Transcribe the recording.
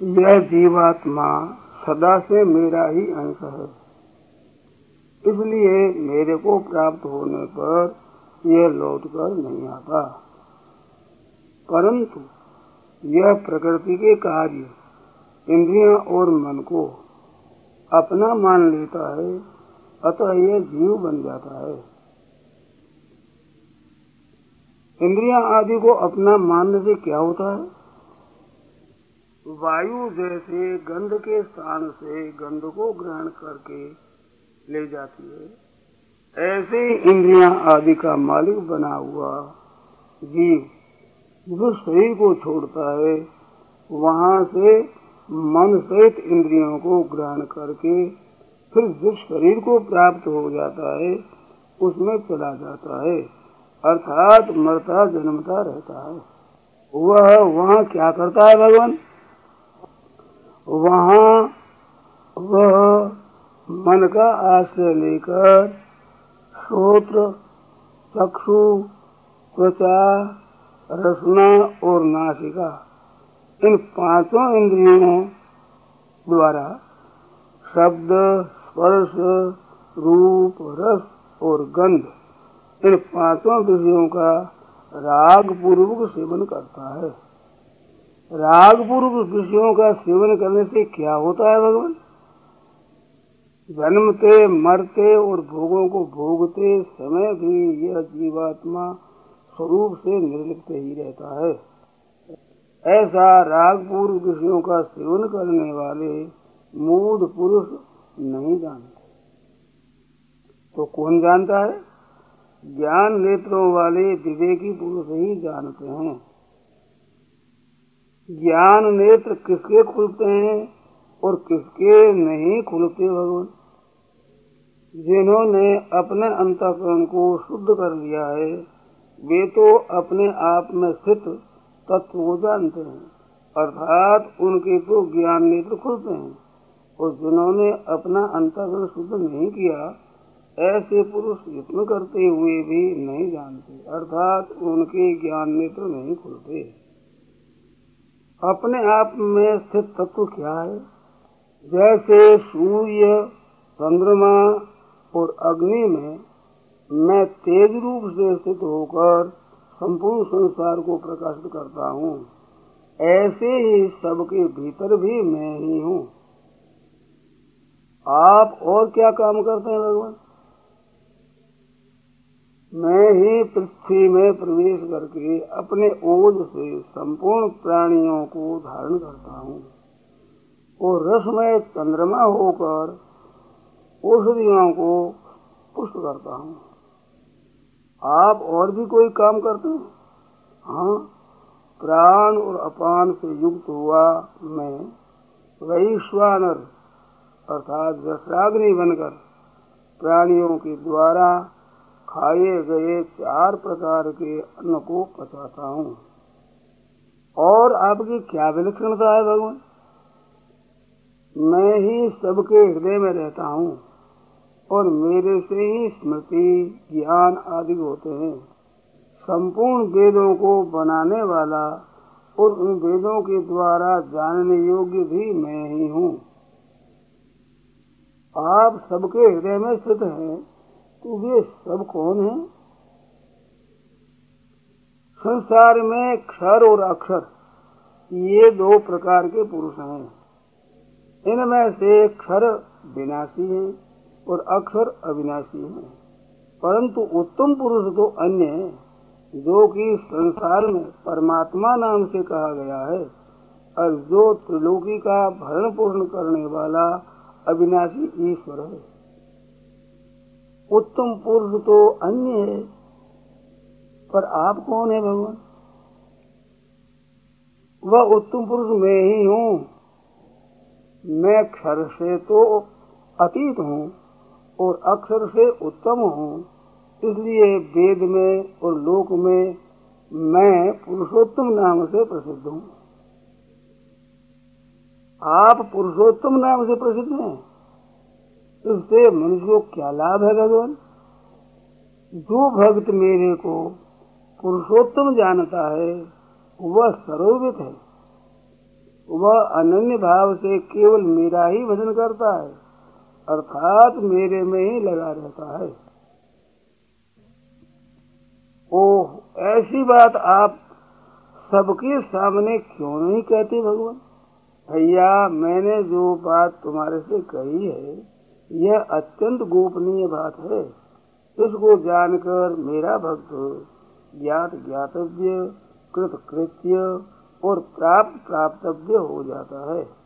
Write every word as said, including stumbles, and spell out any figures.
यह जीवात्मा सदा से मेरा ही अंश है, इसलिए मेरे को प्राप्त होने पर यह लौटकर नहीं आता। परंतु यह प्रकृति के कार्य, इंद्रियां और मन को अपना मान लेता है, अतः यह जीव बन जाता है। इंद्रियां आदि को अपना मानने से क्या होता है? वायु जैसे गंध के स्थान से गंध को ग्रहण करके ले जाती है, ऐसे इंद्रियां आदि का मालिक बना हुआ जीव जो शरीर को छोड़ता है, वहां से मन सहित इंद्रियों को ग्रहण करके फिर जिस शरीर को प्राप्त हो जाता है उसमें चला जाता है, अर्थात मरता जन्मता रहता है। वह वहाँ क्या करता है भगवान? वहाँ वह मन का आश्रय लेकर श्रोत्र, चक्षु, त्वचा, रसना और नासिका, इन पांचों इंद्रियों द्वारा शब्द, स्पर्श, रूप, रस और गंध, इन पांचों विषयों का राग पूर्वक सेवन करता है। राग पूर्वक विषयों का सेवन करने से क्या होता है भगवान? जन्मते, मरते और भोगों को भोगते समय भी यह जीवात्मा स्वरूप से निर्लिप्त ही रहता है। ऐसा राग पूर्व विषयों का सेवन करने वाले मूढ़ पुरुष नहीं जानते। तो कौन जानता है? ज्ञान नेत्रों वाले विवेकी पुरुष ही जानते हैं। ज्ञान नेत्र किसके खुलते हैं और किसके नहीं खुलते भगवान? जिन्होंने अपने अंतःकरण को शुद्ध कर लिया है, वे तो अपने आप में स्थित तत्व को जानते हैं, अर्थात उनके तो ज्ञान नेत्र खुलते हैं। और जिन्होंने अपना अंतःकरण शुद्ध नहीं किया, ऐसे पुरुष यत्न करते हुए भी नहीं जानते, अर्थात उनके ज्ञान नेत्र नहीं खुलते। अपने आप में स्थित तत्व क्या है? जैसे सूर्य, चंद्रमा और अग्नि में मैं तेज रूप से स्थित होकर संपूर्ण संसार को प्रकाशित करता हूँ, ऐसे ही सबके भीतर भी मैं ही हूँ। आप और क्या काम करते हैं भगवान? मैं ही पृथ्वी में प्रवेश करके अपने ओज से संपूर्ण प्राणियों को धारण करता हूँ और रसमय चंद्रमा होकर औषधियों को पुष्ट करता हूँ। आप और भी कोई काम करते हैं? हाँ, प्राण और अपान से युक्त हुआ मैं वैश्वानर अर्थात रसाग्नि बनकर प्राणियों के द्वारा खाए गए चार प्रकार के अन्न को पचाता हूँ। और आपकी क्या विलक्षणता है भगवान? मैं ही सबके हृदय में रहता हूँ और मेरे से ही स्मृति, ज्ञान आदि होते हैं। संपूर्ण वेदों को बनाने वाला और उन वेदों के द्वारा जानने योग्य भी मैं ही हूँ। आप सबके हृदय में स्थित हैं, तो वे सब कौन हैं? संसार में क्षर और अक्षर ये दो प्रकार के पुरुष हैं। इनमें से क्षर विनाशी है और अक्षर अविनाशी है। परंतु उत्तम पुरुष तो अन्य है, जो कि संसार में परमात्मा नाम से कहा गया है और जो त्रिलोकी का भरण पोषण करने वाला अविनाशी ईश्वर है। उत्तम पुरुष तो अन्य है, पर आप कौन है भगवान? वह उत्तम पुरुष मैं ही हूँ। मैं क्षर से तो अतीत हूँ और अक्षर से उत्तम हूँ, इसलिए वेद में और लोक में मैं पुरुषोत्तम नाम से प्रसिद्ध हूँ। आप पुरुषोत्तम नाम से प्रसिद्ध हैं, इससे मनुष्य को क्या लाभ है भगवान? जो भक्त मेरे को पुरुषोत्तम जानता है वह सर्वविद है। वह अनन्य भाव से केवल मेरा ही भजन करता है, अर्थात मेरे में ही लगा रहता है। ओह, ऐसी बात आप सबके सामने क्यों नहीं कहते भगवान? भैया, मैंने जो बात तुम्हारे से कही है यह अत्यंत गोपनीय बात है। इसको जानकर मेरा भक्त ज्ञात ज्ञातव्य, कृत कृत्य और प्राप्त प्राप्तव्य हो जाता है।